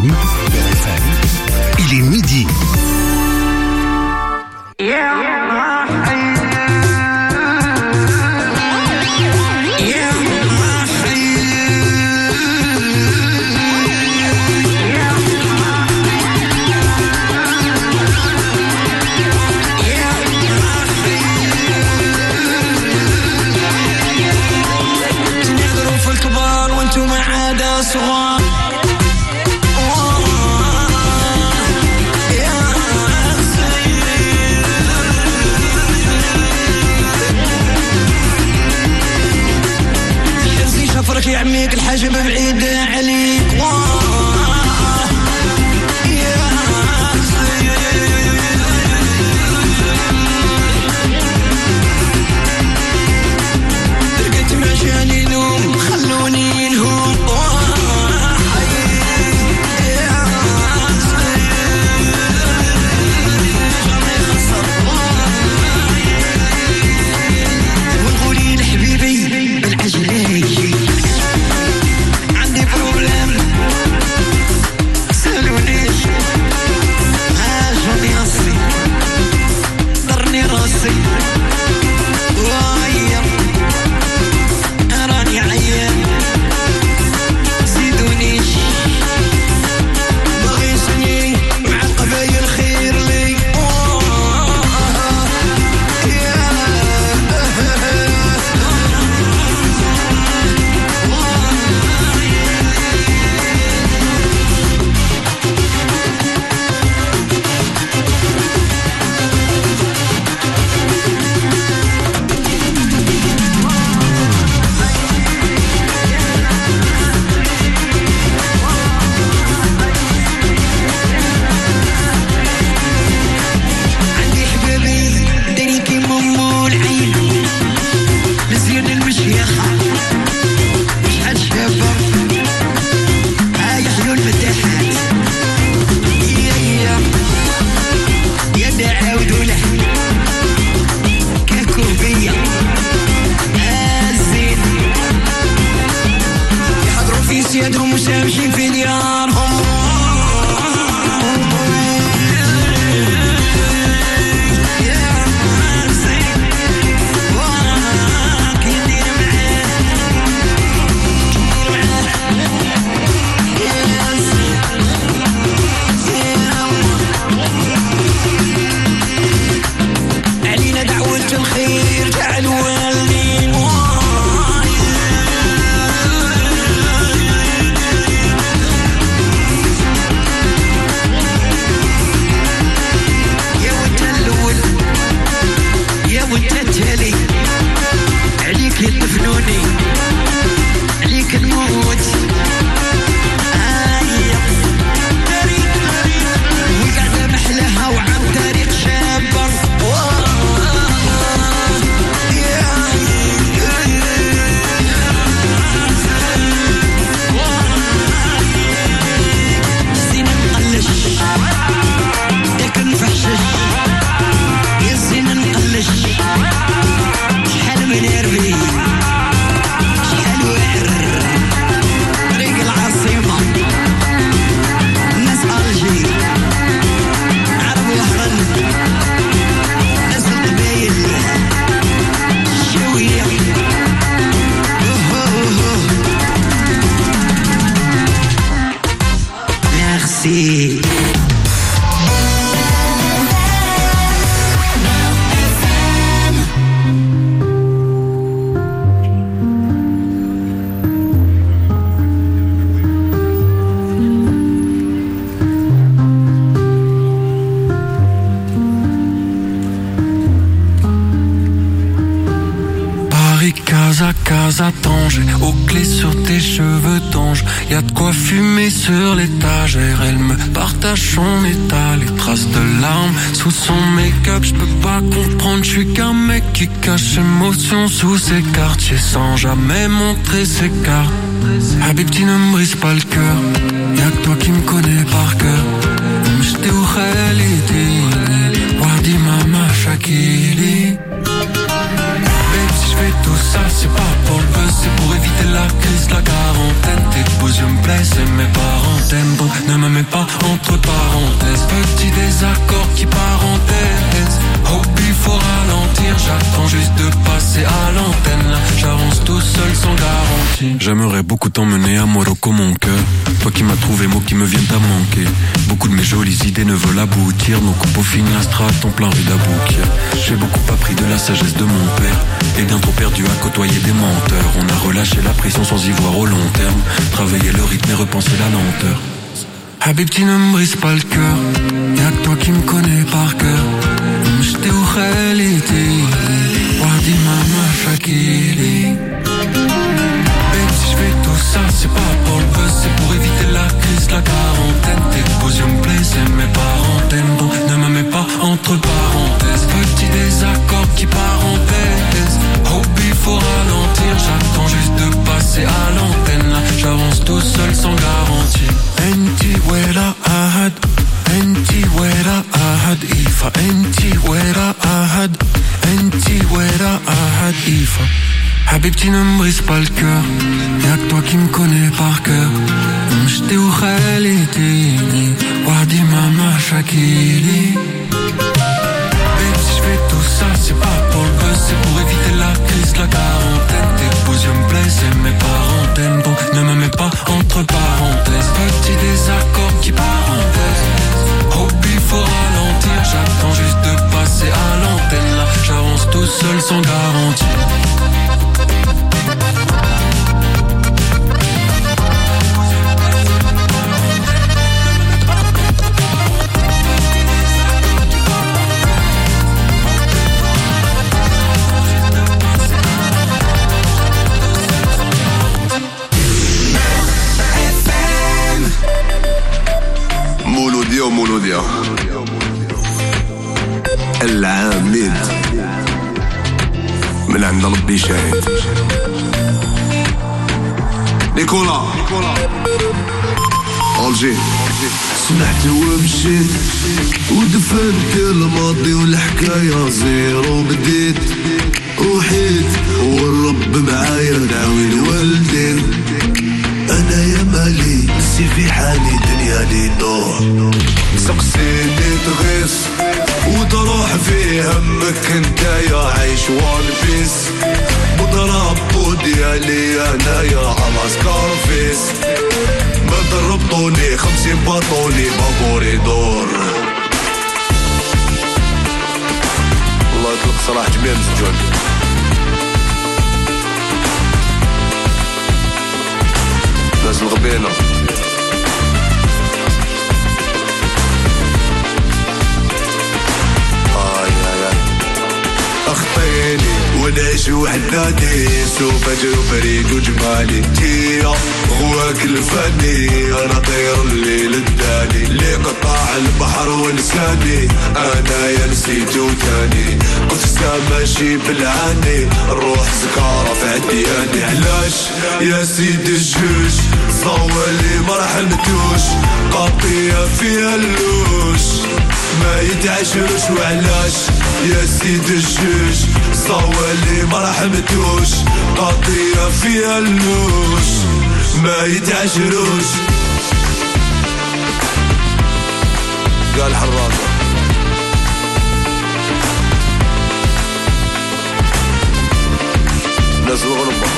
FM, il est midi. فرك يعميك الحاجب بعيد عليك رقيت معشاني نوم خلوني نهوم ونقولي لحبيبي بالعجلي يدهم وسامشين في ديارهم علينا دعوة الخير تعالوا عليك يدفنوني عليك نموت وقاعدة محلها وعم تاريخ شابر الزين مقلش داك نفحشش يا الزين مقلش شحال من يربي شحال وعر طريق العاصمة الناس ألجي عرب وهرن ناس القبايل الشوية ميرسي Casa Tanger, aux clés sur tes cheveux d'ange. Y'a de quoi fumer sur l'étagère. Elle me partage son état, les traces de larmes sous son make-up. J'peux pas comprendre, j'suis qu'un mec qui cache émotion sous ses quartiers sans jamais montrer ses cartes. Habibti ne me brise pas le cœur, y'a que toi qui me connais par cœur. J't'ai au khalidi, wadi mama shakili. Si je fais tout ça, c'est pas pour le buzz, c'est pour éviter la crise, la quarantaine. T'épouses yeux me plaisent, c'est mes parents t'aiment, donc ne me mets pas entre parenthèses. Petit désaccord qui parenthèse. Hope il faut ralentir, j'attends juste de passer à l'antenne. Là j'avance tout seul sans garantie. J'aimerais beaucoup t'emmener à Morocco mon cœur. Toi qui m'as trouvé mots qui me viennent à manquer. Beaucoup de mes jolies idées ne veulent aboutir. Nos coupes au film Astra en plein rue d'Aboukir. J'ai beaucoup appris de la sagesse de mon père. Et bien trop perdu à côtoyer des menteurs. On a relâché la pression sans y voir au long terme. Travailler le rythme et repenser la lenteur. Habibti ne me brise pas le cœur. Y'a que toi qui me connais par cœur. J'étais au Khalidi Wadi Mama Shakili. Babe si je fais tout ça c'est pas pour le buzz. C'est pour éviter la crise, la quarantaine. Tes beaux yeux me plaisent, c'est mes parents t'aiment, donc ne me mets pas entre parenthèses. Petit désaccord qui parenthèse. Hope il faut ralentir, j'attends juste de passer à l'antenne. Là j'avance tout seul sans garantie. Enti wera ahad, enti wera ahad ifa, enti wera ahad, enti wera ahad ifa. Habibti ne me brise pas le cœur. Y'a que toi qui me connais par cœur. J'étais au Khalidi Wadi Mama Shakili. Babe si je fais tout ça c'est pas pour le buzz. C'est pour éviter la crise, la quarantaine. Tes beaux yeux me plaisent, c'est mes parents t'aiment, donc ne me mets pas entre parenthèses. Petit désaccord qui parenthèse. Hope il faut ralentir, j'attends juste de passer à l'antenne. Là j'avance tout seul sans garantie. مولوديا العامد من عند ربي شاهد. نيكولا ألجي سمعت ومشيت ودفنت الماضي والحكاية زيرو بديت وحيت والرب معايا دعوي الوالدين. أنا يا مالي نسي في حالي دنيا لي دور. سقسيني تغيس وتروح في همك انتايا عايش وان بيس. بضرب بوديالي انايا على سكارفيس. ما ضربطوني 50 باطوني بابوري دور. الله يطلق صلاح جميع مسجون. ناس الغبينة اخطيني ونعيش وحداني. سوف اجرو فريق وجمالي تيا غواك الفني. انا طير الليل الداني اللي قطع البحر ولساني. انا يا نسيتو تاني قفزة ماشي بالعاني. الروح سكارة في عدياني. علاش يا سيد الجوج صوالي ما رحمتوش. قاطية فيها اللوش ما يتعشروش. وعلاش يا سيد الجوج صوالي ما رحمتوش. قاطية فيها اللوش ما يتعشروش. قال حراسة ناس الغربة.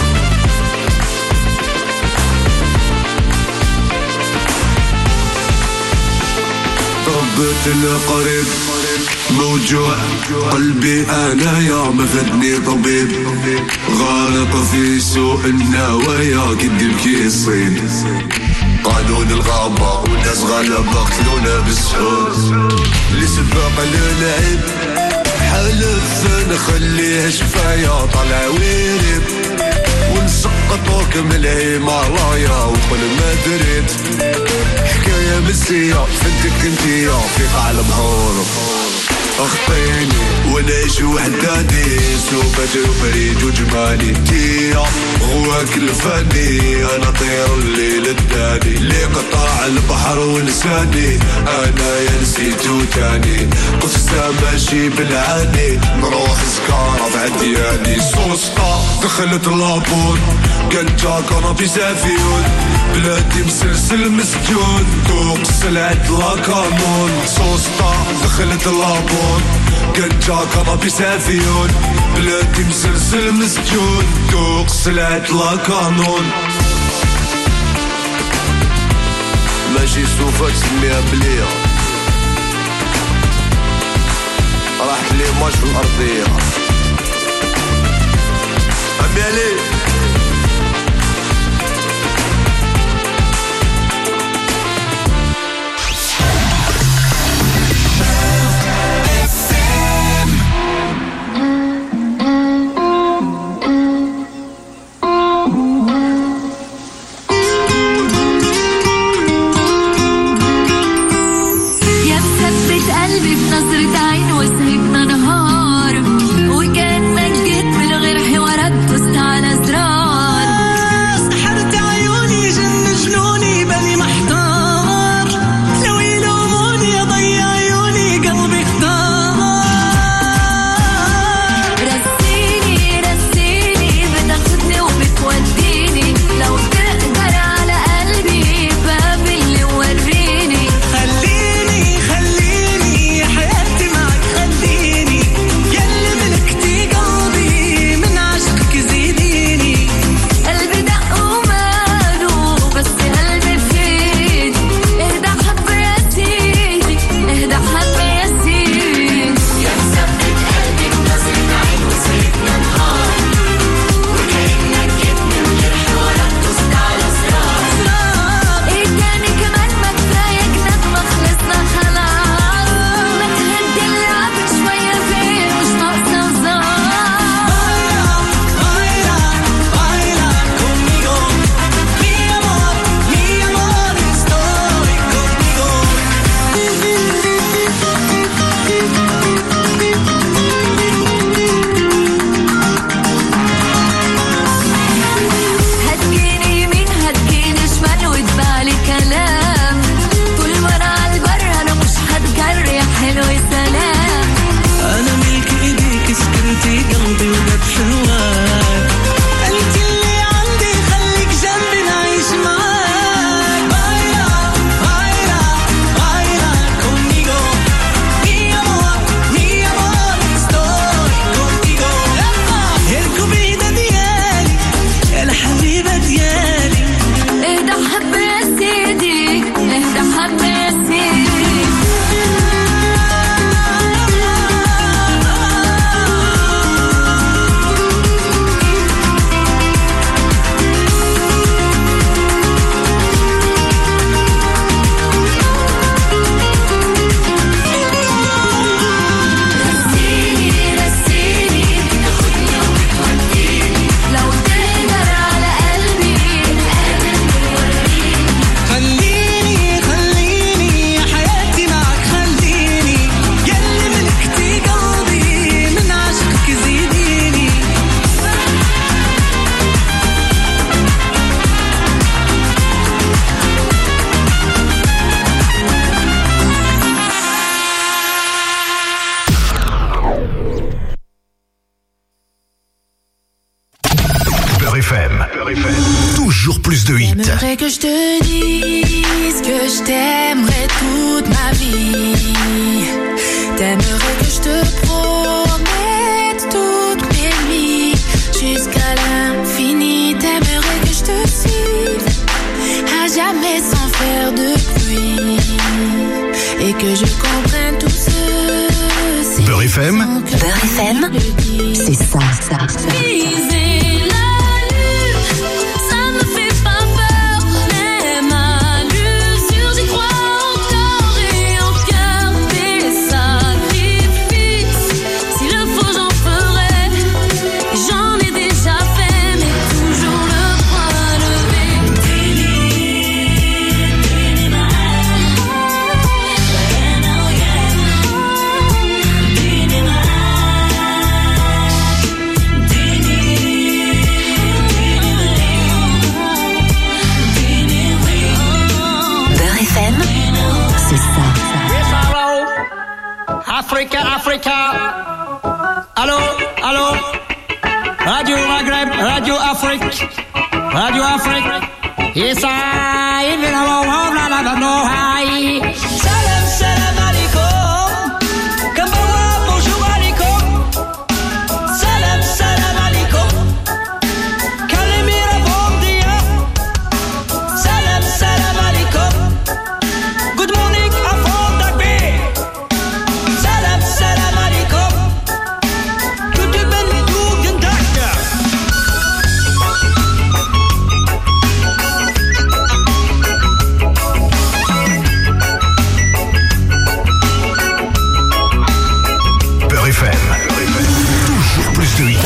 ربيت القريب موجوع قلبي انا يا ما فدني طبيب. غارق في سوء النوايا قد الكيسين. قانون الغابة وناس غلبة قتلونا بالسحور. اللي سبق للعب حلف نخليه شفايا طلع ويرب. ونسقطوك من الهيمالايا وقل ما دريت. حكاية مسية فنتك انتيا في قاع البحور. اخطيني ونعيش وحداني سوبر وفريد وجمالي تيا غواك الفاني انا طير الليل الداني اللي قطع البحر ولساني انا يا نسيتو تاني قصة ماشي بالعاني نروح سكارة بعدياني سوسطة دخلت لابون قنجا كنبي سافيون بلادي مسلسل مسجون دوق سلعة لا كانون سوسطة دخلت لابون قنجا كنبي سافيون بلادي مسلسل مسجون دوق سلعة لا كانون ماشي سوفا تسميها بليا راحت لي ماش في الأرضية عمي علي Toujours plus de hits. J'aimerais que je te dise que je t'aimerais toute ma vie. T'aimerais que je te promette toutes mes nuits jusqu'à l'infini. T'aimerais que je te suive à jamais sans faire de pluie et que je comprenne tout ceci. Beurre FM. Beurre FM, c'est ça. Afrique, Radio Afrique. Yes, I even know I. Salam, salam alaikum. Kabawa, bonjour alaikum. Salam, salam alaikum. Kalimira, bon dia. Salam, salam alaikum. Good morning, avant d'agir. Salam, salam alaikum. Que tu bennes tout gindak. Toujours plus de hits.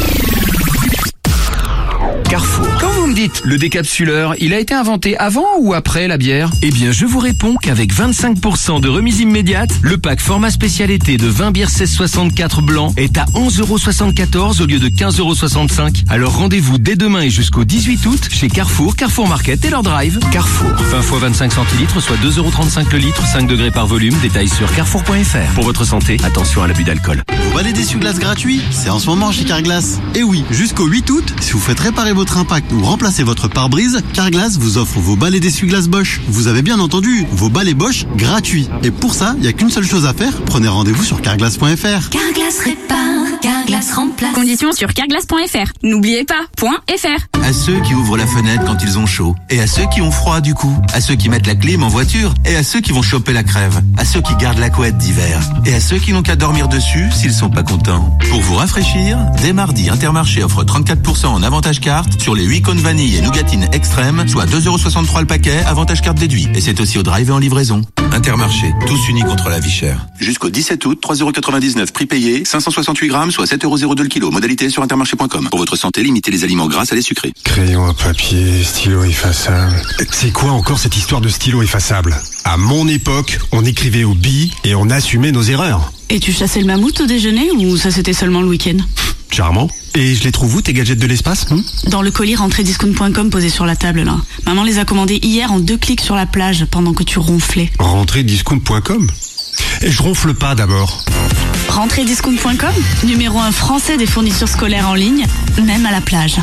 Carrefour. Quand vous me dites le décapsuleur, il a été inventé avant ou après la bière? Eh bien, je vous réponds qu'avec 25% de remise immédiate, le pack format spécialité de 20 bières 1664 blanc est à 11,74€ au lieu de 15,65€. Alors rendez-vous dès demain et jusqu'au 18 août chez Carrefour, Carrefour Market et leur drive. Carrefour, 20 x 25 centilitres, soit 2,35€ le litre, 5 degrés par volume. Détails sur carrefour.fr. Pour votre santé, attention à l'abus d'alcool. Vous valez d'essuie-glace gratuit? C'est en ce moment chez Carglass. Et oui, jusqu'au 8 août, si vous faites réparer votre impact ou remplacer votre pare-brise, Carglass vous offre vos balais d'essuie-glace Bosch. Vous avez bien entendu, vos balais Bosch gratuits. Et pour ça, il n'y a qu'une seule chose à faire, prenez rendez-vous sur carglass.fr. Carglass répare, Carglass remplace. Conditions sur carglass.fr. N'oubliez pas, .fr. À ceux qui ouvrent la fenêtre quand ils ont chaud, et à ceux qui ont froid du coup, à ceux qui mettent la clim en voiture, et à ceux qui vont choper la crève, à ceux qui gardent la couette d'hiver, et à ceux qui n'ont qu'à dormir dessus s'ils sont pas contents. Pour vous rafraîchir, dès mardi, Intermarché offre 34% en avantage carte sur les 8 cônes vanille et nougatine extrême, soit 2,63€ le paquet, avantage carte déduit. Et c'est aussi au drive et en livraison. Intermarché, tous unis contre la vie chère. Jusqu'au 17 août, 3,99€ prix payé, 568 grammes, soit 7,02€ le kilo. Modalité sur intermarché.com. Pour votre santé, limitez les aliments gras à les sucrés. Crayon à papier, stylo effaçable. C'est quoi encore cette histoire de stylo effaçable? À mon époque, on écrivait au billes et on assumait nos erreurs. Et tu chassais le mammouth au déjeuner ou ça c'était seulement le week-end? Charmant. Et je les trouve où tes gadgets de l'espace? Dans le colis rentrediscount.com posé sur la table là. Maman les a commandés hier en 2 clics sur la plage pendant que tu ronflais. Rentrediscount.com? Et je ronfle pas d'abord. Rentrediscount.com, numéro 1 français des fournitures scolaires en ligne, même à la plage.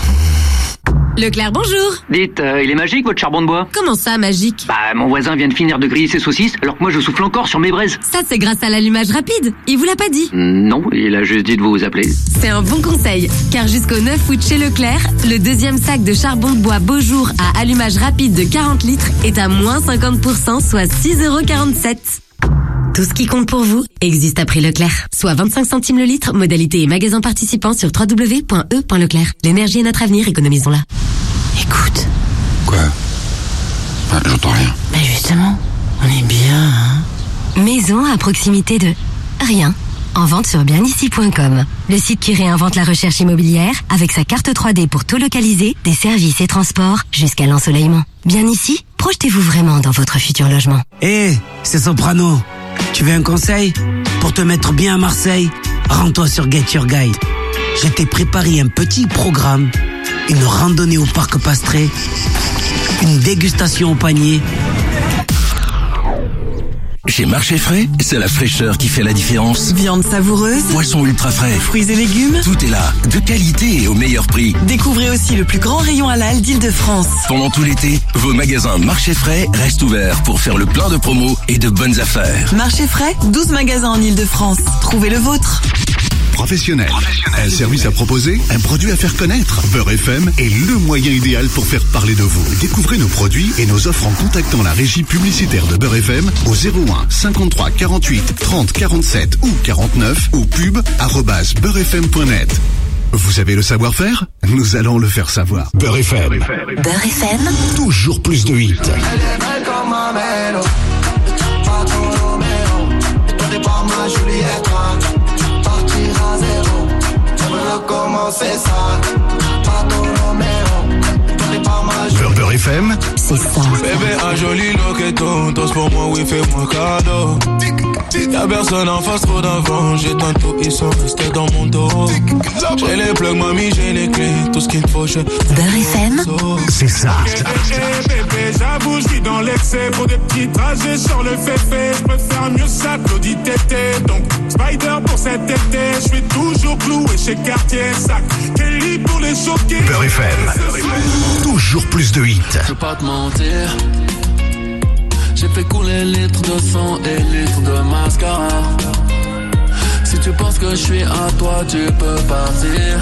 Leclerc, bonjour. Dites, il est magique votre charbon de bois? Comment ça, magique? Bah, mon voisin vient de finir de griller ses saucisses, alors que moi je souffle encore sur mes braises. Ça, c'est grâce à l'allumage rapide. Il vous l'a pas dit? Non, il a juste dit de vous appeler. C'est un bon conseil, car jusqu'au 9 août chez Leclerc, le deuxième sac de charbon de bois Beaujour à allumage rapide de 40 litres est à moins 50%, soit 6,47€. Tout ce qui compte pour vous existe à prix Leclerc. Soit 25 centimes le litre, modalité et magasin participant sur www.e.leclerc. L'énergie est notre avenir, économisons-la. Écoute. Quoi? J'entends rien. Mais justement, on est bien, hein? Maison à proximité de rien. En vente sur bienici.com. Le site qui réinvente la recherche immobilière avec sa carte 3D pour tout localiser, des services et transports jusqu'à l'ensoleillement. Bien ici, projetez-vous vraiment dans votre futur logement. C'est Soprano. Tu veux un conseil? Pour te mettre bien à Marseille, rends-toi sur Get Your Guide. Je t'ai préparé un petit programme, une randonnée au parc Pastré, une dégustation au panier. Chez Marché Frais, c'est la fraîcheur qui fait la différence. Viande savoureuse, Poissons ultra frais, fruits et légumes, tout est là, de qualité et au meilleur prix. Découvrez aussi le plus grand rayon halal d'Île-de-France. Pendant tout l'été, vos magasins Marché Frais restent ouverts pour faire le plein de promos et de bonnes affaires. Marché Frais, 12 magasins en Île-de-France. Trouvez le vôtre. Professionnel. Un service à proposer, un produit à faire connaître. Beurre FM est le moyen idéal pour faire parler de vous. Découvrez nos produits et nos offres en contactant la régie publicitaire de Beurre FM au 01 53 48 30 47 ou 49 ou pub@beurrefm.net. Vous avez le savoir-faire? Nous allons le faire savoir. Beurre FM. Beurre FM. Toujours plus de hits. Beurre Beurre FM, c'est ça. Bébé, un joli loqueton, danse pour moi, oui, fais-moi cadeau. Y'a personne en face, trop d'avant. J'ai tantôt, ils sont restés dans mon dos. J'ai les plugs, mamie, j'ai les clés. Tout ce qu'il me faut, je... Beurre FM, c'est ça. Bébé, j'avoue, je vis dans l'excès. Pour des petits trajets sur le féfé. Je préfère mieux ça que l'audit tété. Donc, Spider pour cet été. Je suis toujours cloué chez Cartier. Sac, Kelly pour les choquer. Beurre FM, toujours plus de hits. Je vais pas te mentir, j'ai fait couler litres de sang et litres de mascara. Si tu penses que je suis à toi, tu peux partir.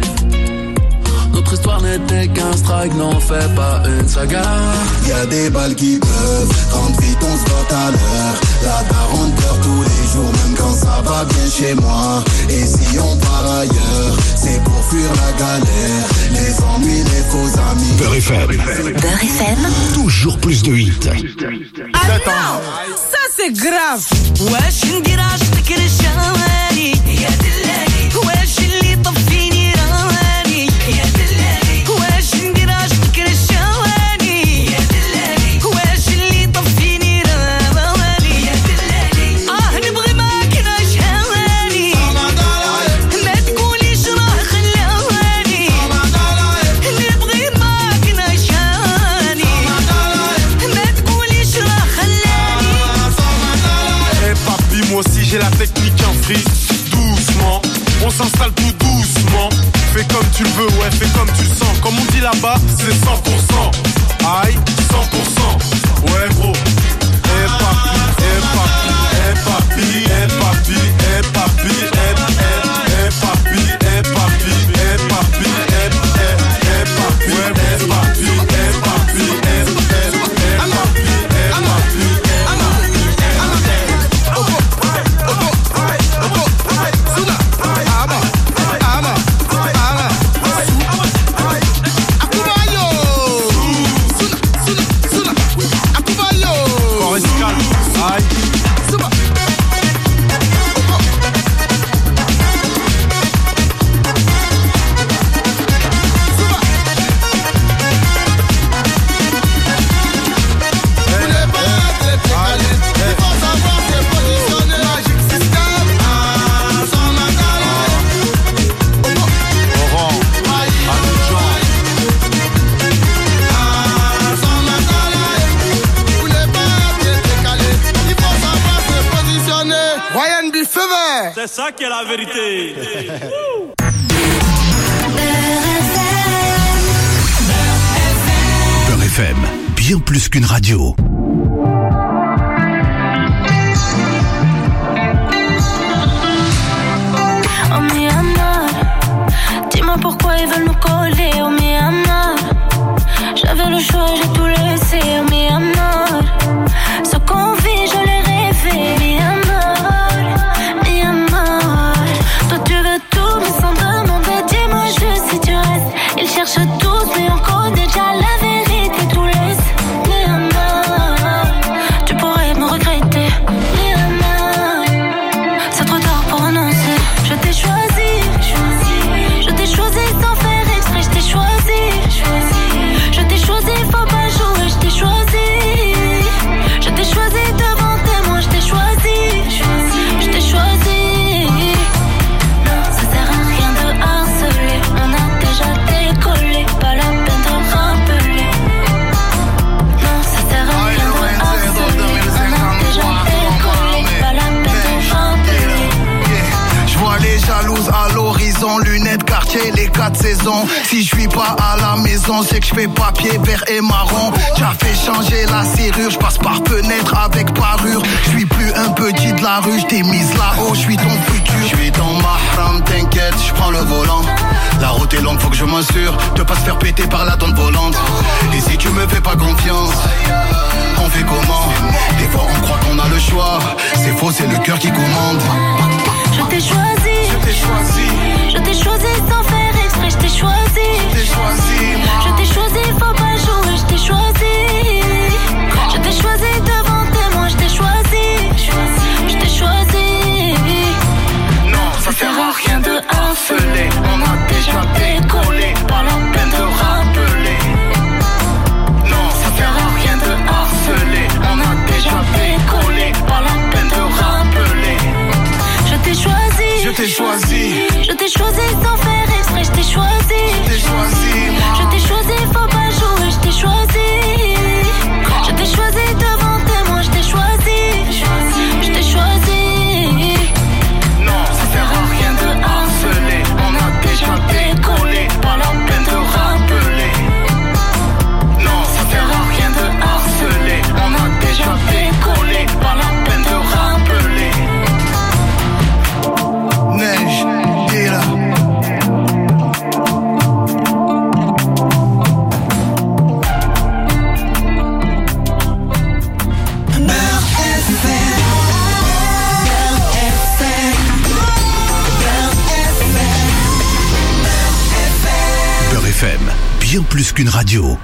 Notre histoire n'était qu'un strike, n'en fais pas une saga. Y'a des balles qui peuvent, 30 vite on se vote à l'heure. La daronne pleure tous les jours, même quand ça va bien chez moi. Et si on part ailleurs, c'est pour fuir la galère. Les ennuis, les faux amis. Beurre FM, Beurre FM, toujours plus de hits. Attends, ça c'est grave. Wesh ندير عشتك للشوالي يا دلالي wesh اللي طفيني رواني يا دلالي wesh ندير عشتك للشوالي يا دلالي wesh اللي طفيني رواني يا دلالي نبغي معاك نعيش هواني ما تقوليش راه خلاني نبغي معاك نعيش هواني ما تقوليش راه خلاني. Hey papi, moi aussi j'ai la technique en free. Doucement, on s'installe tout doucement. Fais comme tu le veux, ouais, fais comme tu le sens. Comme on dit là-bas, c'est 100%. Aïe, 100%. Ouais gros. Hey papi, hey papi, hey papi, hey papi, hey papi, hey papi, hey papi, hey papi, hey papi, hey papi, hey papi, hey C'est ça qui est la vérité. Beurre FM, bien plus qu'une radio. Oh Myanmar, dis-moi pourquoi ils veulent nous coller. Oh Myanmar, j'avais le choix, j'ai tout laissé. Oh Myanmar, ce qu'on vit, je l'ai rêvé. Myanmar, Myanmar, toi tu veux tout mais sans demander. Dis-moi juste si tu restes. Ils cherchent tous mais on connaît déjà la vérité. Tout laisse. Myanmar, tu pourrais me regretter. Myanmar, c'est trop tard pour renoncer. Je t'ai choisi, je t'ai choisi sans faire exprès. Je t'ai choisi, je t'ai choisi, faut pas jouer. Je t'ai choisi, je t'ai choisi devant témoin. Je t'ai choisi, je t'ai choisi. Non, ça sert à rien de harceler. On a déjà décollé, pas la peine de rappeler. Non, ça sert à rien de harceler. On a déjà décollé, pas la peine de rappeler. Je vois les jalouses à l'horizon, lunettes quartier, les 4 saisons. Si je suis pas à la maison, c'est que je fais papier vert et marron. T'as fait changer la serrure, je passe par fenêtre avec parure. Je suis plus un petit de la rue, je t'ai mise là-haut, je suis ton futur. Je suis ton mahram, t'inquiète, je prends le volant. La route est longue, faut que je m'assure de pas se faire péter par la donne volante. Et si tu me fais pas confiance, on fait comment? Des fois on croit qu'on a le choix, c'est faux, c'est le cœur qui commande. Je t'ai choisi, je t'ai choisi sans faire exprès. Je t'ai choisi, je t'ai choisi, faut pas jouer. Je t'ai choisi, je t'ai choisi devant témoin. Je t'ai choisi, je t'ai choisi. Non, ça sert à rien de harceler. On a déjà décollé, pas la peine de rappeler. plus qu'une radio.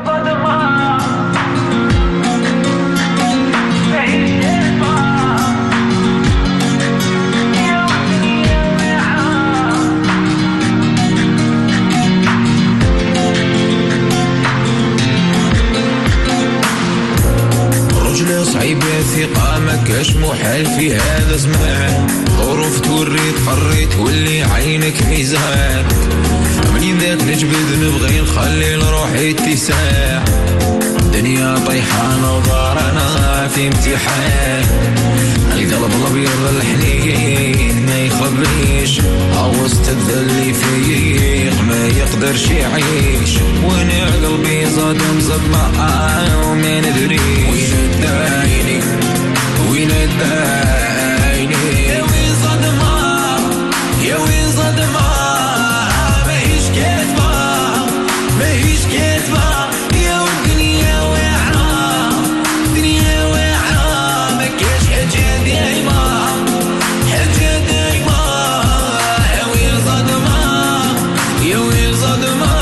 صعيبة ثقة ما كاش محال في هذا زمان ظروف توريت حريت واللي عينك ميزان منين ذاك نجبد نبغي نخلي لروحي اتساع دنيا طيحانة ودارنا في امتحان القلب الابيض الحنين ما يخبيش عوزت الذل فيق ما يقدرش يعيش وانا قلبي زاد مزق معاه وما ندري وين الدايني وين الدايني يا وين صدمة يا وين صدمة ماهيش كاتبة ماهيش كاتبة يا والدنيا واعرة دنيا واعرة ما كاش حاجة دايمة حاجة دايمة يا وين صدمة يا وين صدمة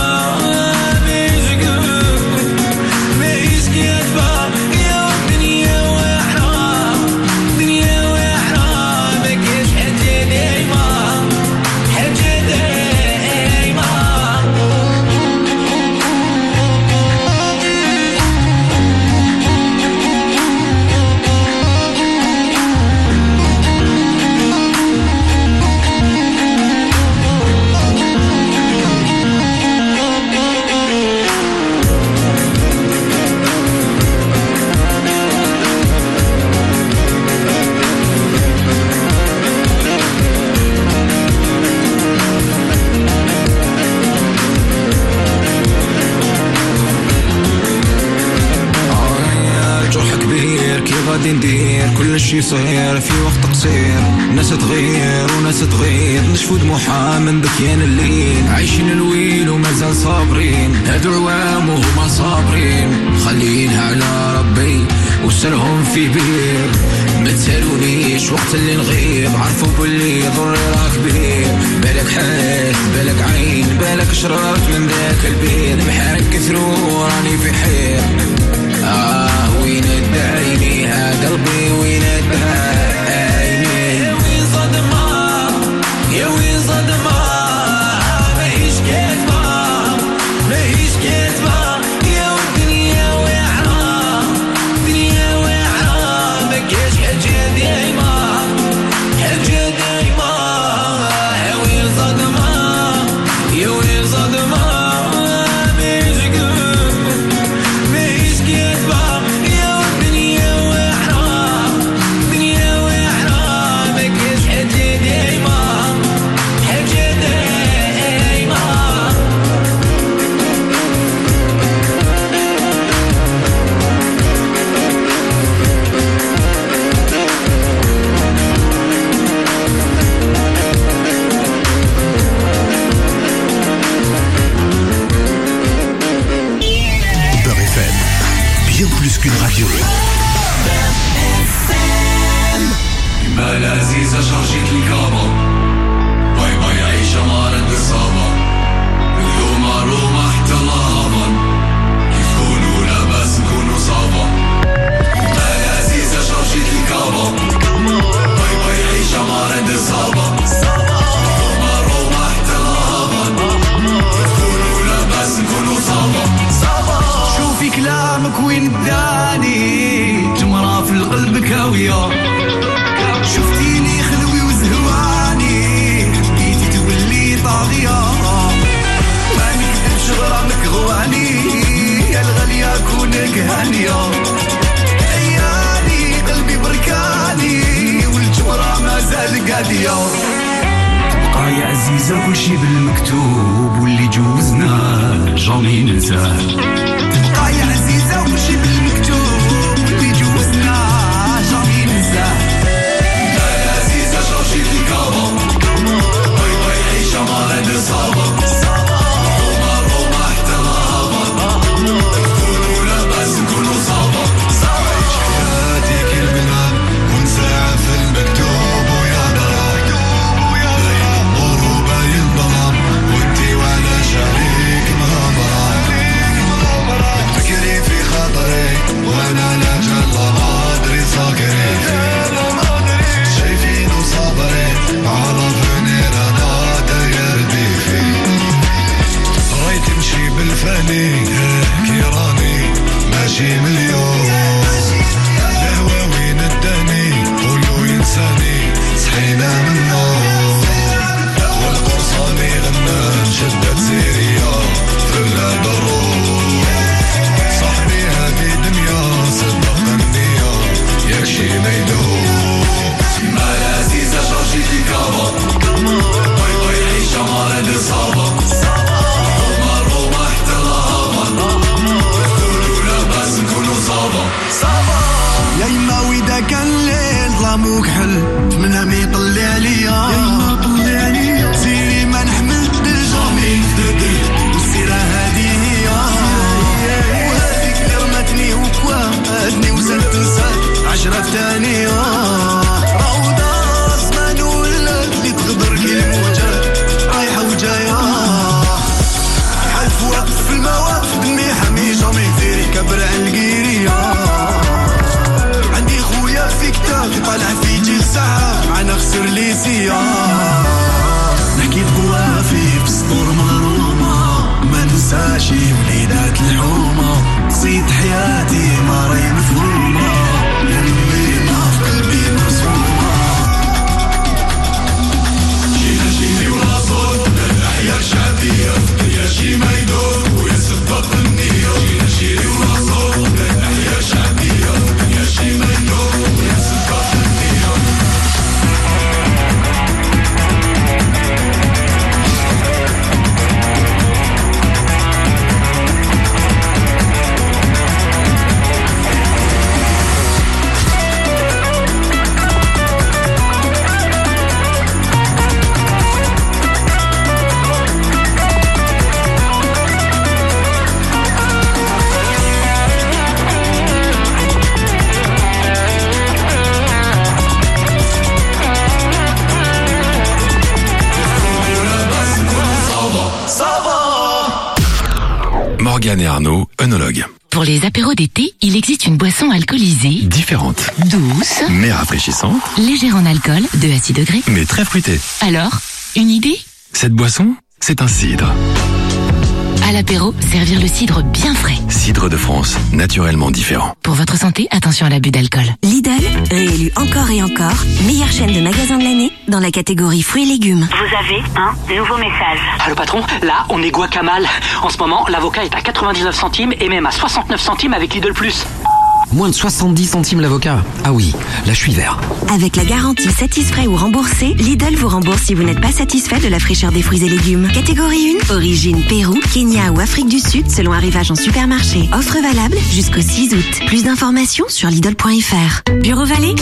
غادي ندير كل شي صغير في وقت قصير ناس تغير وناس تغير نشفو دموعها من بكيان الليل عايشين الويل ومازال صابرين هادو عوام وهما صابرين خلينها على ربي وسلهم في بير ما تسالونيش وقت اللي نغيب عرفوا باللي ضري راه كبير بالك حاس بالك عين بالك شربت من ذاك البير محال كثروا راني في حير وين الدايني ها قلبي وين الدايني يا وين صدمة يا وين صدمة ماهيش كاتبة ماهيش كاتبة يا والدنيا واعرة دنيا واعرة ما كاش حاجة دايمة حاجة دايمة يا وين صدمة يا وين صدمة Plus qu'une radio. جمال عزيزة شرجيت الكابا باي باي عيشة ما رد الصابة اليوم روما حتى الهضا كيف كونوا لاباس نكونوا صابة جمال عزيزة شرجيت الكابا باي باي عيشة ما رد الصابة اليوم روما حتى الهضا كيف كونوا لاباس نكونوا صابة شوفي كلامك وين اداني جمرة في القلب كاوية شفتيني خلوي وزهواني حبيتي تولي طاغية ما نكذبش غرامك غواني يا الغالية كونك هانية عياني قلبي بركاني والجمرة ما زال قادية بقى يا عزيزة كل شي بالمكتوب واللي جوزنا جامي ننساه تبقى يا عزيزة كل شي بالمكتوب واللي جوزنا جامي ننساه يا عزيزة شرجيت الكابا باي باي عيشة ما رد صابة روما روما حتى الهضا كونوا لاباس نكونوا صابة عيش حياتي كل بنام ونساعد في المكتوب ويا ضرب باين نور وباين ظلام وانتي وانا شريك مغامرة شي مليون الهوا وين اداني قولوا ينساني صحينا منه والقرصاني غنى شدت سيريا في البرود صاحبي هذه دنيا صدق النية ياك شي ميدون ما لازيزة شارجي في كابا باي باي عيشة مارد صابا روما حتى الهضا قولوا لاباس نكونوا صابا يا يما ويدا كان الليل ظلاموك حل منها ما يطلع عليا يا يما طلع عليا سيري ما نحمل بالجامي والسيرة هادي هي وهاديك اللي رمتني وكواتني وزدت نسات 10 ثانية روضة زمان ولات اللي تغدر كي الموجات رايحة وجاية حلف واقف في المواقف دمي حامي جامي ديري كبر على القيرية عندي خويا في كتاب طالع في جيل ساعة معنا خسر ليسيا نحكي بقوافي في سطور مغرومة ما ننساشي وليدات الحومة قصيد حياتي ما راهي مفهومة لمينا في قلبي مرسومة جينا ولا صوت الأحياء الشعبية يا شي ما يدور ويا صدق النية جينا ولا صوت الأحياء الشعبية يا شي ما يدور ويا صدق النية Morgane et Arnaud, œnologues. Pour les apéros d'été, il existe une boisson alcoolisée, Différente, douce, mais rafraîchissante, légère en alcool, de à 6 degrés. mais très fruitée. Alors, une idée? Cette boisson, c'est un cidre. À l'apéro, servir le cidre bien frais. Cidre de France, naturellement différent. Pour votre santé, attention à l'abus d'alcool. Lidl, réélu encore et encore, meilleure chaîne de magasins de l'année dans la catégorie fruits et légumes. Vous avez un nouveau message. Ah, le patron, là, on est guacamole. En ce moment, l'avocat est à 99 centimes et même à 69 centimes avec Lidl Plus. Moins de 70 centimes l'avocat. Ah oui, là je suis vert. Avec la garantie satisfait ou remboursé, Lidl vous rembourse si vous n'êtes pas satisfait de la fraîcheur des fruits et légumes. Catégorie 1, origine Pérou, Kenya ou Afrique du Sud selon arrivage en supermarché. Offre valable jusqu'au 6 août. Plus d'informations sur Lidl.fr. Bureau Vallée?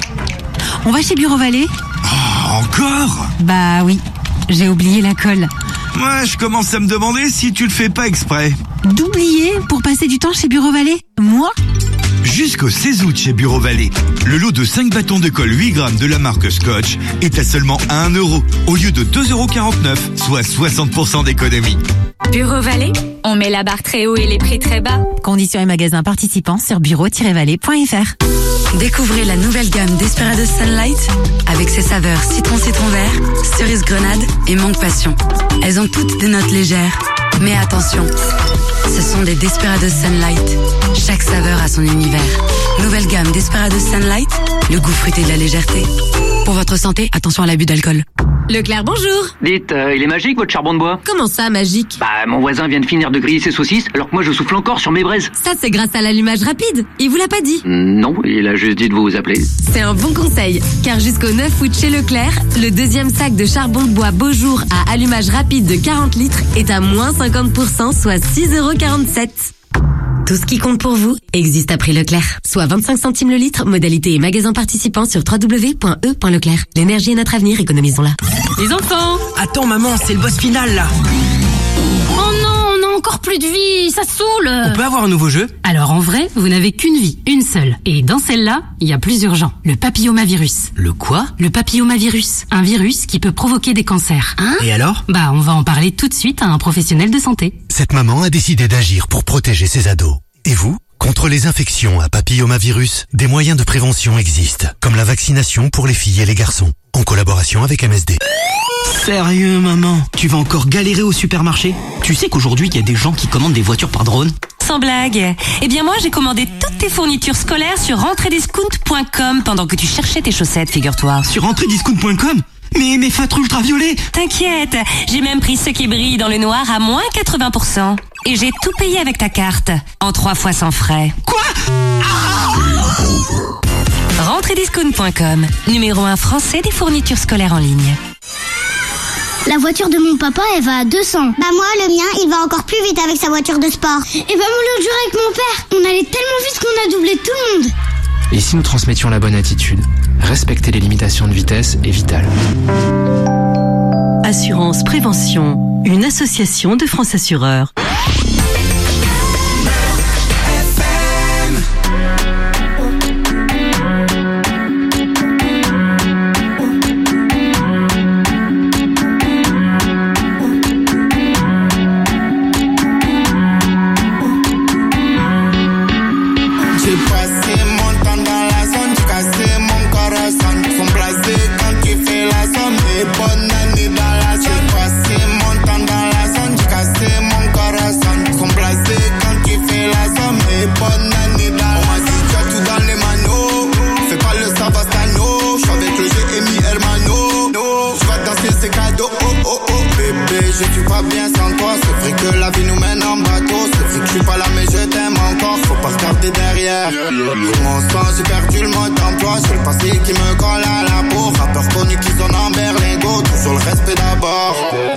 On va chez Bureau Vallée? Oh, encore? Bah oui, j'ai oublié la colle. Moi, je commence à me demander si tu le fais pas exprès. D'oublier pour passer du temps chez Bureau Vallée? Moi? Jusqu'au 16 août chez Bureau Vallée, le lot de 5 bâtons de colle 8 grammes de la marque Scotch est à seulement 1 € au lieu de 2,49 €, soit 60% d'économie. Bureau Vallée, on met la barre très haut et les prix très bas. Conditions et magasins participants sur bureau-vallée.fr. Découvrez la nouvelle gamme Desperados Sunlight avec ses saveurs citron vert, cerise grenade et mangue passion. Elles ont toutes des notes légères. Mais attention, ce sont des Desperados Sunlight. Chaque saveur a son univers. Nouvelle gamme Desperados Sunlight, le goût fruité de la légèreté. Pour votre santé, attention à l'abus d'alcool. Leclerc, bonjour. Dites, il est magique votre charbon de bois? Comment ça, magique? Bah, mon voisin vient de finir de griller ses saucisses, alors que moi je souffle encore sur mes braises. Ça, c'est grâce à l'allumage rapide. Il vous l'a pas dit? Non, il a juste dit de vous appeler. C'est un bon conseil, car jusqu'au 9 août chez Leclerc, le deuxième sac de charbon de bois Beaujour à allumage rapide de 40 litres est à moins 50%, soit 6,47 €. Tout ce qui compte pour vous existe à prix Leclerc. Soit 25 centimes le litre, modalité et magasin participant sur www.e.leclerc. L'énergie est notre avenir, économisons-la. Les enfants! Attends maman, c'est le boss final là! Oh non, on a encore plus de vie, ça saoule! On peut avoir un nouveau jeu? Alors en vrai, vous n'avez qu'une vie, une seule. Et dans celle-là, il y a plus urgent. Le papillomavirus. Le quoi? Le papillomavirus. Un virus qui peut provoquer des cancers. Et alors? Bah, on va en parler tout de suite à un professionnel de santé. Cette maman a décidé d'agir pour protéger ses ados. Et vous? Contre les infections à papillomavirus, des moyens de prévention existent, comme la vaccination pour les filles et les garçons, en collaboration avec MSD. Sérieux maman, tu vas encore galérer au supermarché? Tu sais qu'aujourd'hui il y a des gens qui commandent des voitures par drone? sans blague. Eh bien moi, j'ai commandé toutes tes fournitures scolaires sur rentrediscount.com pendant que tu cherchais tes chaussettes, figure-toi. Sur rentrediscount.com ? Mais mes feutres ultraviolets. T'inquiète, j'ai même pris ceux qui brillent dans le noir à moins 80%. Et j'ai tout payé avec ta carte, en 3 fois sans frais. Quoi ? Rentrediscount.com, numéro 1 français des fournitures scolaires en ligne. La voiture de mon papa, elle va à 200. Bah moi, le mien, il va encore plus vite avec sa voiture de sport. Et bah moi, l'autre jour avec mon père, on allait tellement vite qu'on a doublé tout le monde. Et si nous transmettions la bonne attitude ? Respecter les limitations de vitesse est vital. Assurance Prévention, une association de France Assureurs. Je suis pas bien sans toi, c'est vrai que la vie nous mène en bateau. C'est vrai que je suis pas là mais je t'aime encore, faut pas regarder derrière. Mon sang, j'ai perdu le mode d'emploi, c'est le passé qui me colle à la peau. Rappeur connu qui sonne en berlingot, toujours le respect d'abord.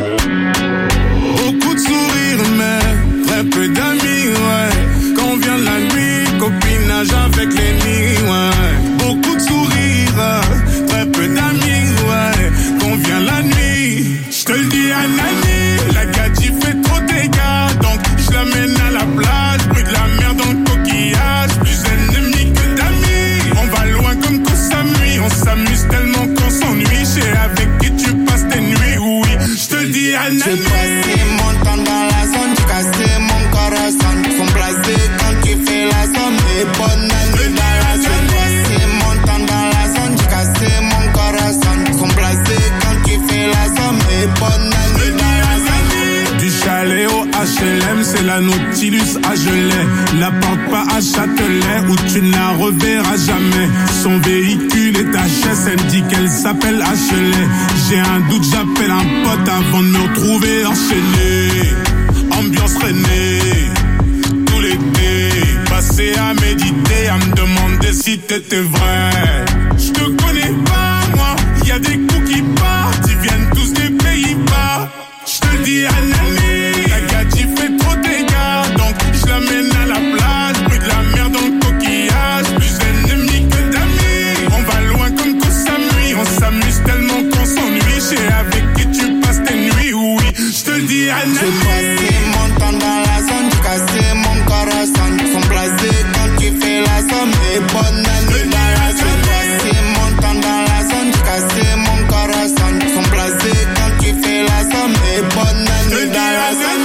Beaucoup de sourires mais très peu d'amis, ouais. Quand vient la nuit, copinage avec l'ennemi, ouais. Beaucoup de sourires, très peu d'amis, ouais. Quand vient la nuit, je te le dis à Nani, la gadji fait trop de dégâts, donc je l'amène à la plage, bruit de la merde dans le coquillage, plus ennemis que d'amis. On va loin comme qu'on s'amuse, on s'amuse tellement qu'on s'ennuie. Je sais avec qui tu passes tes nuits, oui, je te le dis à Nani. J'ai passé mon temps dans la zone, j'ai cassé mon corazon. Sont blasés quand tu fais la somme, et bonne année dans la zone. J'ai passé mon temps dans la zone, j'ai cassé mon corazon. Sont blasés quand tu fais la somme, et bonne année dans la zone. Du chalet au HLM, c'est la Nautilus à gelée. N'apporte pas à Châtelet où tu ne la reverras jamais. Son véhicule est HS, elle dit qu'elle s'appelle Ashley. J'ai un doute, j'appelle un pote avant de me retrouver enchaîné. Ambiance René, tout l'été, passé à méditer, à me demander si t'étais vrai. Je te connais pas, moi, y a des coups qui partent, ils viennent tous des Pays-Bas. Je te le dis à Nani, la gadji fait trop de dégâts, donc je l'amène à la plage, bruit de la merde dans le coquillage, plus ennemis que d'amis. On va loin comme qu'on s'amuse, on s'amuse tellement qu'on s'ennuie. Je sais avec qui tu passes tes nuits, oui, je te le dis à Nani. J'ai passé mon temps dans la zone, j'ai cassé mon corazon. Sont blasés quand tu fais la somme, et bonne année dans la zone. J'ai passé mon temps dans la zone, j'ai cassé mon corazon. Sont blasés quand tu fais la somme, et bonne année dans la zone.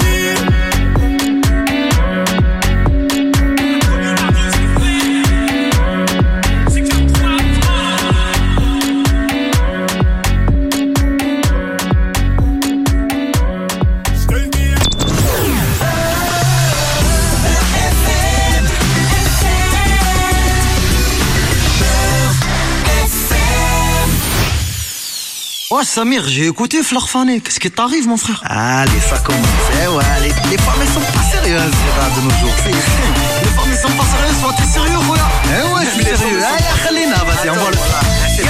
Oh Samir, j'ai écouté Flarfané. Qu'est-ce qui t'arrive mon frère? Allez, ça commence. Eh ouais, les femmes elles sont pas sérieuses de nos jours. Les femmes elles sont pas sérieuses, soit t'es sérieux Khoya? Eh ouais, je suis sérieux. Allez, خلينا, vas-y, on va le faire.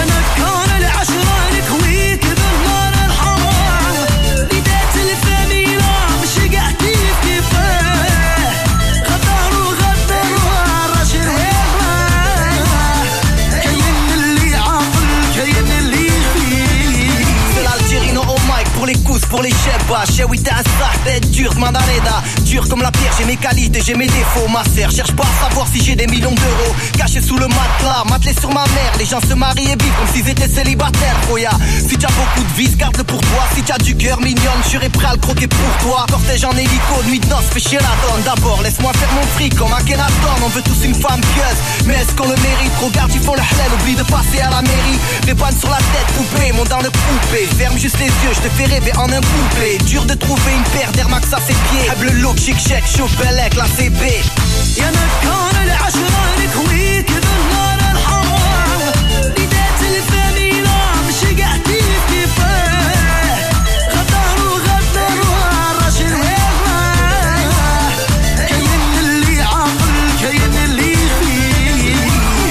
Pour les cousses, pour les chebas, chez oui t'es un sac, t'es dur, mandareda. Dur comme la pierre, j'ai mes qualités, j'ai mes défauts. Ma sœur, cherche pas à savoir si j'ai des millions d'euros. Caché sous le matelas, matelé sur ma mère. Les gens se marient et vivent comme s'ils étaient célibataires. Roya, si t'as beaucoup de vis, garde-le pour toi. Si t'as du cœur mignonne, je serai prêt à le croquer pour toi. Cortège en hélico, nuit de noces, fais chier la donne. D'abord, laisse-moi faire mon fric comme un Kenaton. On veut tous une femme pieuse, mais est-ce qu'on le mérite? Regarde, ils font le halal, oublie de passer à la mairie. Les pannes sur la tête, poupée, monte dans le coupé. Ferme juste les yeux, je te fais rêver en un couplet. Dur de trouver une paire d'Air Max à ses pieds. Le look, شيك شيك شوف بالك لا سي بي يا نكار العشرة نكويك بالنار الحرام بداية الفانيلا مش قاعد كيفاه غدر وغدر والرجل وياه كاين اللي عاقل كاين اللي خفيف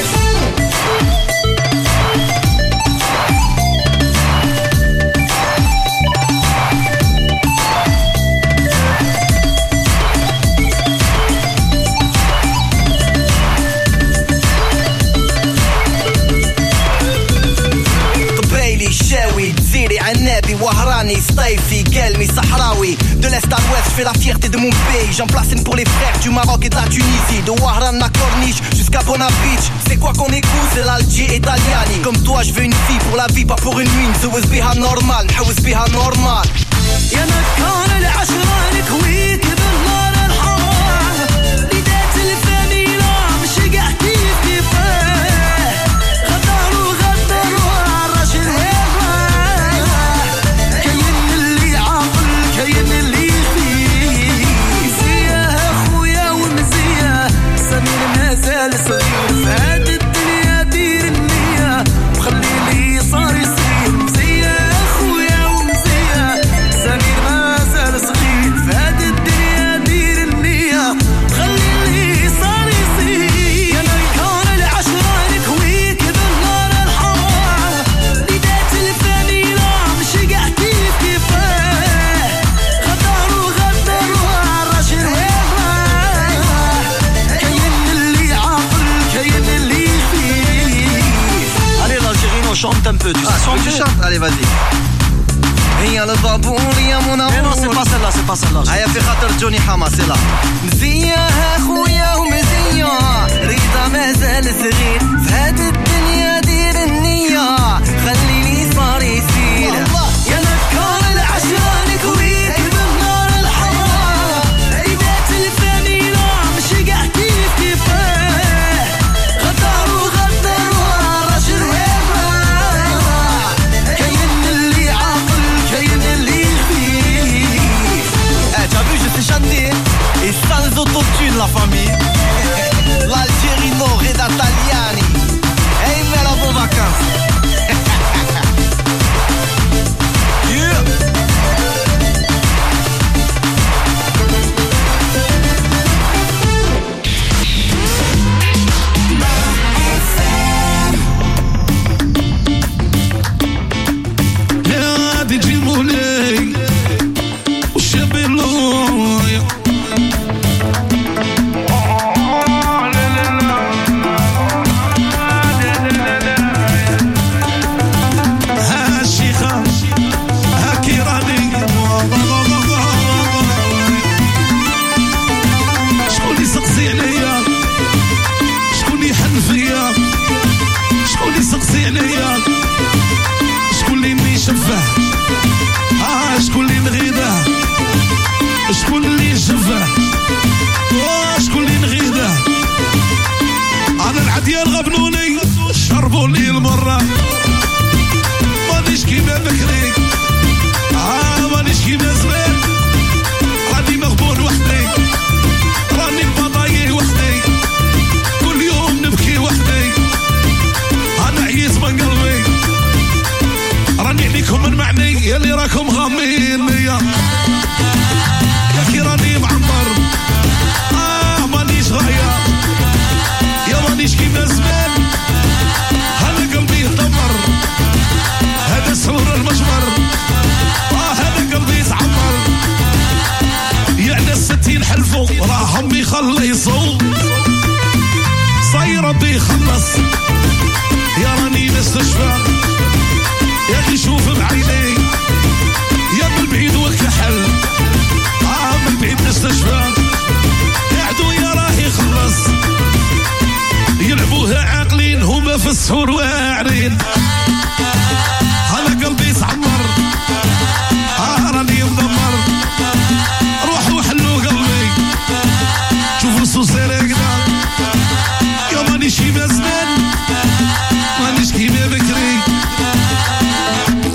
عنابي وهراني صيفي قلمي صحراوي de l'est à l'ouest je fais la fierté de mon pays j'en place une pour les frères du Maroc et de la Tunisie de Wahran à Corniche jusqu'à Bona Beach c'est quoi qu'on écoute c'est l'Alger et Italiani comme toi je veux une fille pour la vie pas pour une mine زوز بها normal نحوز بها normal يا نكار العشرة نكويك بالنار الحرام بداية الفانيلا مش قاعد كيفاه غدر وغدر والرجل كاين اللي فيه مزية اخويا ومزية سمير مازال صغير في هاد الدنيا دير النية وخلي لي صار يصير مزية اخويا ومزية سمير مازال صغير في هاد الدنيا دير النية وخلي لي صار يصير يا نكار العشرة نكويك بالنار الحرام بداية الفانيلا مش قاعد كيفاه غدر وغدر والرجل وياه كاين اللي عاقل كاين اللي خفيف allez l'Algérien on chante un peu tu chantes allez vas-y هي البابور يا mon amour non c'est pas celle-là c'est pas celle-là هيا في خاطر جوني حما c'est là مزية اخويا ومزية رضا مازال صغير في هاد الدنيا دير النية خليني صار يصير يا نكار العشرة نكويك بالنار الحرام بداية الفانيلا مش قاعد كيفاه غدر وغدر والرجل وياه كاين اللي عاقل كاين اللي خفيف t'as vu je sais chanter et sans autotune la famille l'Algérie nord et d'Italiani hey mais la bonne vacances شكون اللي نغيده شكون اللي جفه شكون اللي نغيده انا العديان غبنوني شربوا لي المره مانيش كيما بكري مانيش كيما زمان راني مغبون وحدي راني بضايع وحدي كل يوم نبكي وحدي انا عييت من قلبي راني عليكم من معني يلي راكم غامين يا كي راني معمر مانيش غاية يا مانيش كيما زمان هذا قلبي يدمر هذا سور المجمر هذا قلبي يتعمر يعني الستين حلفوا راهم يخلصوا صاير ربي يخلص يا راني نستشفى يا اخي شوف بعيني يا من بعيد وكحل من بعيد نستشفى قعدوا يا راه يخلص يلعبوها عاقلين هما في السحور واعرين هذا قلبي يتعمر راني مدمر روحوا حلوا قلبي شوفوا الصوصير هكذا يا مانيش كيما زمان مانيش كيما بكري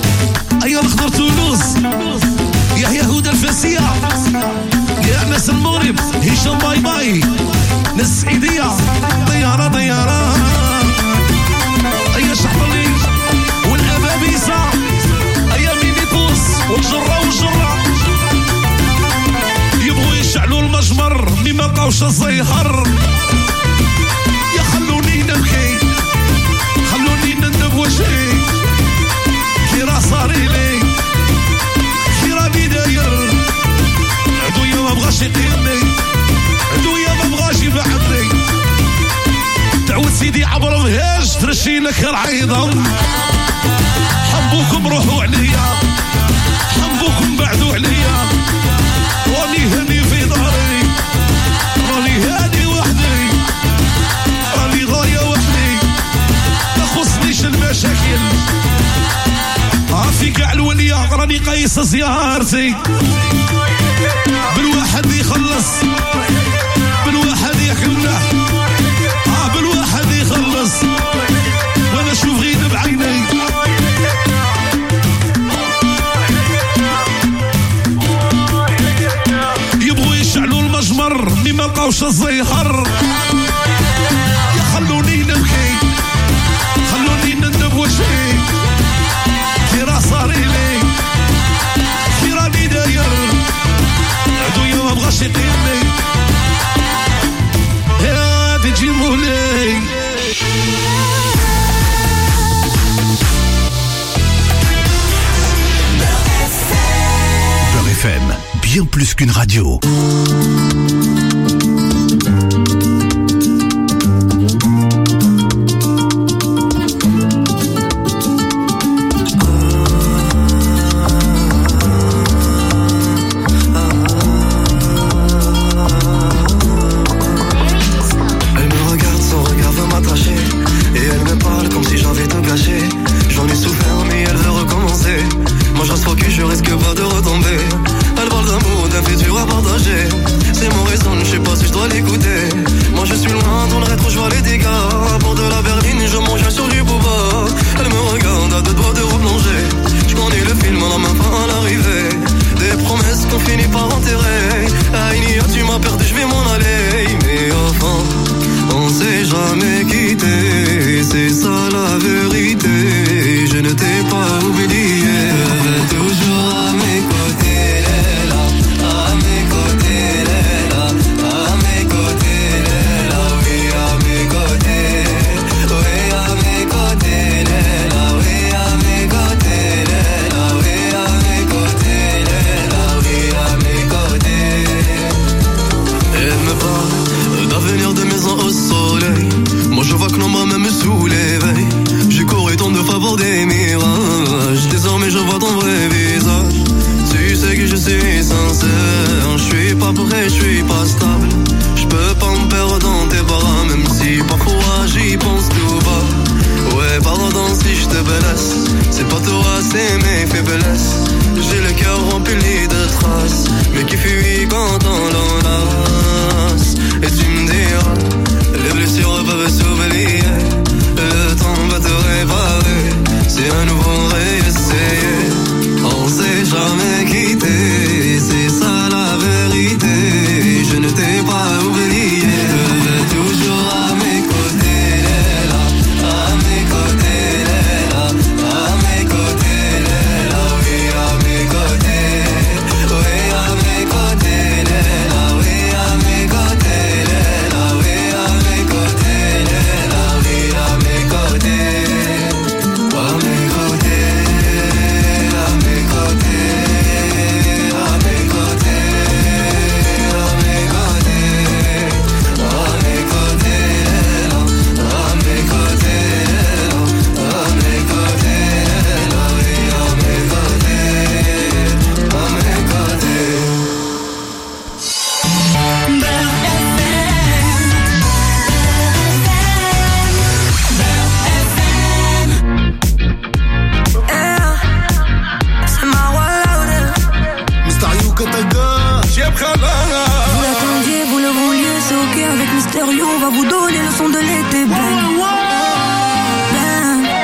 أيها الخضر تونس يا يهود الفاسية يا ناس المغرب طيارة طيارة أيا شحطلي والأبابيسة أيا مينيبوس والجرة والجرة يبغوا يشعلوا المجمر مي ما بقاوش الزيهر يا خلوني نبكي خلوني نندب وجهي كي راه صاري لي كي راني داير عدويا ما بغاش يقيمني عدويا ما بغاش يبعدني تعود سيدي عبر مهاج ترشي لك العيضة حبوكم روحوا عليا حبوكم بعدوا عليا راني هاني في داري راني هاني وحدي راني ضايع وحدي ما خصنيش المشاكل عافي كاع الولية راني قايس زيارتي بالواحد يخلص بالواحد يحكمنا بالواحد يخلص وانا اشوف غير بعيني يبغوا يشعلوا المجمر مي ما لقاوش الزيهر يخلوني نبكي خلوني نندب وجهي كي راه صاري لي كي راني داير عدويا ما بغاش يقيمني يا تجي مولاي Beurre FM, bien plus qu'une radio.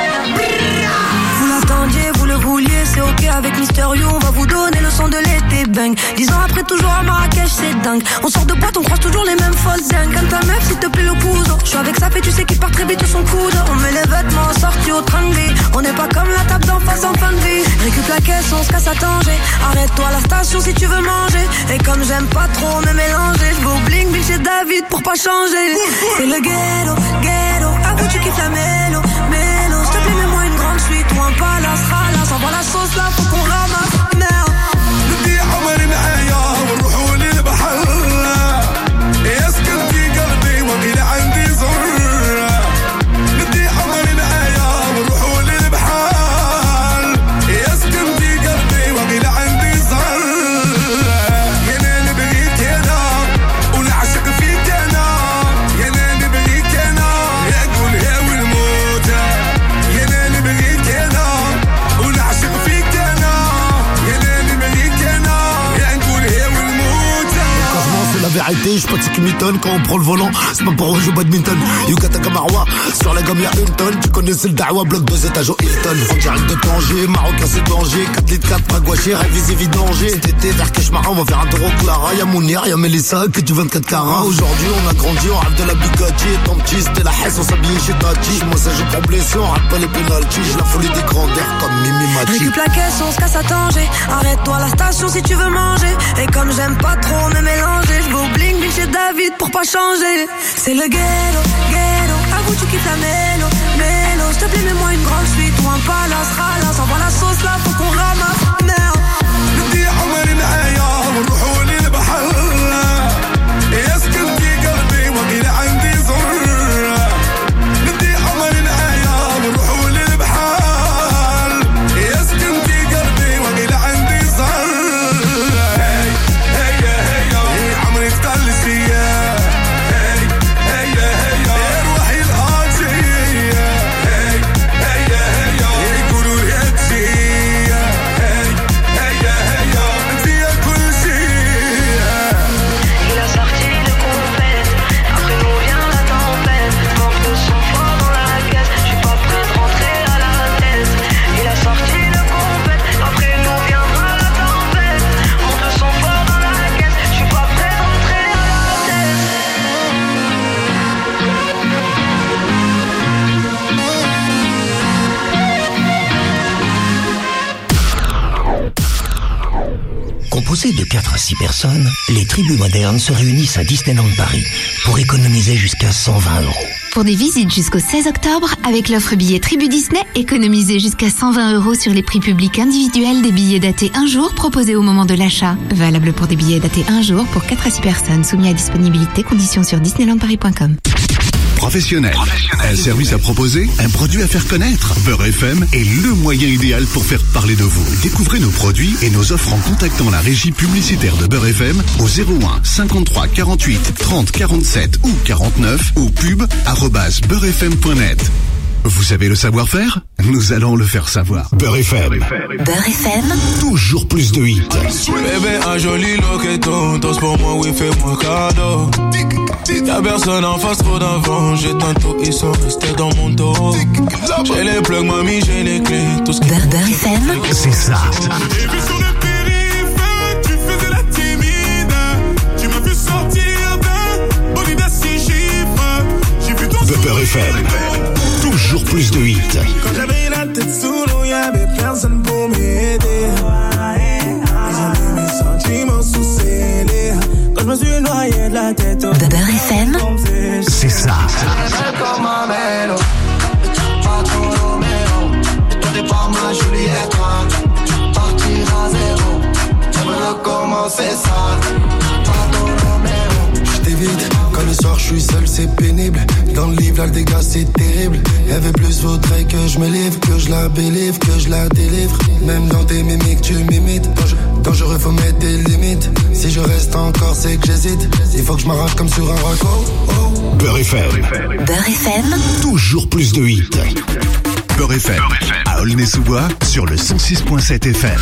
Avec Mister You, on va vous donner le son de l'été. dingue. 10 ans après, toujours à Marrakech, c'est dingue. On sort de boîte, on croise toujours les mêmes folles dingues. Quand ta meuf, s'il te plaît, le couteau. Je suis avec sa fée, tu sais qu'il part très vite son coude. On met les vêtements sortis au train de vie. On n'est pas comme la table d'en face en fin de vie. Récup la caisse, on se casse à Tanger. Arrête-toi à la station si tu veux manger. Et comme j'aime pas trop me mélanger, je vais au bling bling chez David pour pas changer. C'est le ghetto, ghetto. Avoue tu kiffes la mélo, mélo. S'il te plaît, mets-moi une grande suite ou un palace, ralasse. Envoie la sauce là, faut qu'on ramasse. Merde. بدي عمري معايا ونروحوا للبحر يسكن في قلبي وقيل عندي زر بدي عمري معايا ونروحوا للبحر يسكن في قلبي وقيل عندي زر يا نبغيك انا ونعشق فيك انا يا نبغيك انا يا قول يا والموت يا نبغيك انا ونعشق فيك انا la vérité, j'suis pas de ceux qui m'étonnent quand on prend le volant, c'est pas pour jouer au badminton. Yukata Kamarwa, sur la gomme y'a une tonne. Tu connais c'est le Dawa, bloc 2 étages au Hilton. En direct de Tanger, Marocain c'est danger. 4 litres 4, pas gouaché, révisé vidanger. Cet été vers Keshmara, on va faire un tour au Clara. Y'a Mounir, y'a Mélissa, que du 24 carats. Aujourd'hui on a grandi, on rêve de la Bugatti. Et tant petit, c'était la Hesse, on s'habillait chez Tati. Moi ça j'ai pour blessé, on rate pas les pénaltys. J'ai la folie des grandeurs comme Mimi Mati. Récup la caisse, on se casse à Tanger. Arrête-toi à la station si tu veux manger. Et comme j'aime pas trop me mélanger, je vais au bling bling chez David pour pas changer. C'est le ghetto, ghetto. Avoue tu kiffes la mélo, mélo. S'il te plaît mets-moi une grande suite ou un palace, ralasse. Envoie la sauce là, faut qu'on ramasse. Merde. بدي عمري معايا ونروحوا للبحر يسكن في قلبي وقيل عندي زر بدي عمري معايا ونروحوا للبحر يسكن في قلبي وقيل عندي زر هي هي هي عمري اختلس فيا هي هي هي روحي الآجية هي هي هي يقولوا لي هتجية هي هي هي انتي كل شيء. Il a sorti le compète, après nous vient la tempête. Manque de son fort dans la caisse, j'suis pas prêt de rentrer à la tête. Il a sorti le compète, après nous viendra la tempête. Manque de son fort dans la caisse, j'suis pas prêt de rentrer à la tête. Composées de 4 à 6 personnes, les tribus modernes se réunissent à Disneyland Paris pour économiser jusqu'à 120 €. Pour des visites jusqu'au 16 octobre, avec l'offre billet Tribu Disney, économisez jusqu'à 120 € sur les prix publics individuels des billets datés un jour proposés au moment de l'achat. Valable pour des billets datés un jour pour 4 à 6 personnes, soumis à disponibilité, conditions sur disneylandparis.com. Professionnel. Un service à proposer, un produit à faire connaître. Beurre FM est le moyen idéal pour faire parler de vous. Découvrez nos produits et nos offres en contactant la régie publicitaire de Beurre FM au 01 53 48 30 47 ou 49 ou pub@beurrefm.net. Vous avez le savoir-faire? Nous allons le faire savoir. Beurre FM. Beurre FM. Toujours plus de hits. Bébé, un joli loqueton, danse pour moi, oui, fais-moi cadeau. Y'a personne en face, trop d'avant, j'ai tantôt, ils sont restés dans mon dos. J'ai les plugs, mamie, j'ai les clés, tout ce qui... Beurre FM. C'est ça. J'ai vu sur le périph', tu faisais la timide. Tu m'as vu sortir d'un bolide à 6 chiffres. J'ai vu ton Beurre FM. Toujours plus de hits. Quand j'avais la tête sous l'eau, y'avait personne pour m'aider. Ils ont mis mes sentiments sous scellés. Quand je me suis noyé de la tête au Beurre FM. C'est ça. Comme un mélo, pas ton Roméo. Toi t'es pas ma Juliette, partir à zéro. J'aimerais recommencer ça. Pas ton Roméo. J't'évite, quand le soir je suis seul c'est pénible. Dans le livre là le dégât c'est terrible. Y'avait plus vaudrait que je me livre, que je la bélivre, que je la délivre. Même dans tes mimiques tu m'imites. Dangereux faut mettre des limites. Si je reste encore c'est que j'hésite. Il faut que je m'arrache comme sur un raccord. Beurre FM. Beurre FM. Toujours plus de hits. Beurre FM. À Aulnay-sous-Bois sur le 106.7 FM.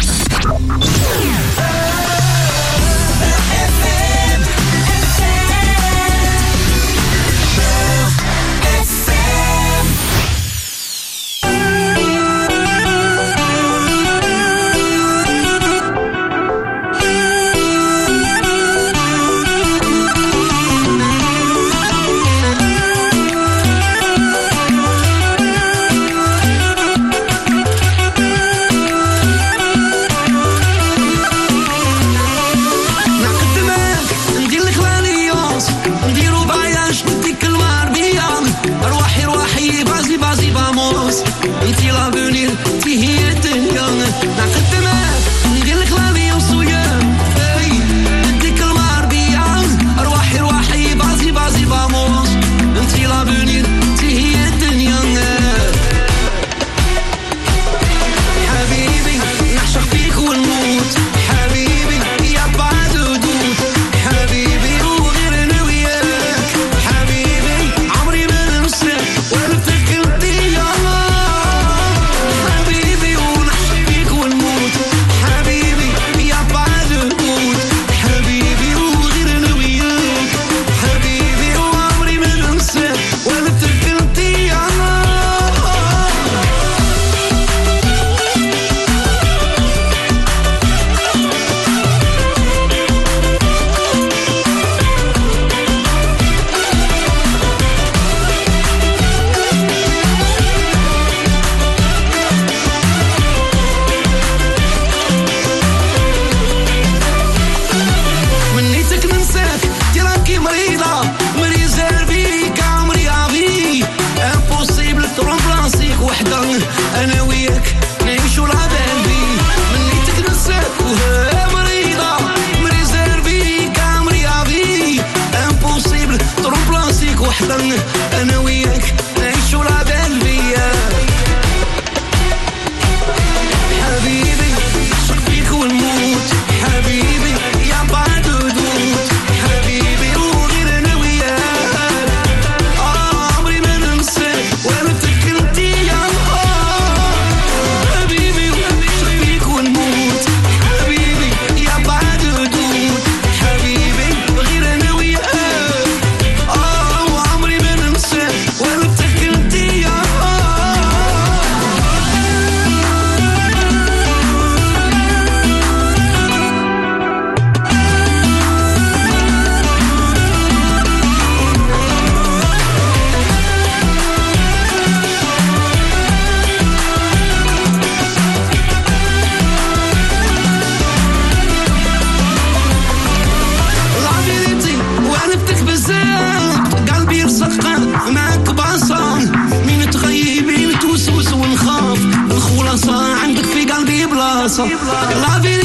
بلاصة. La vérité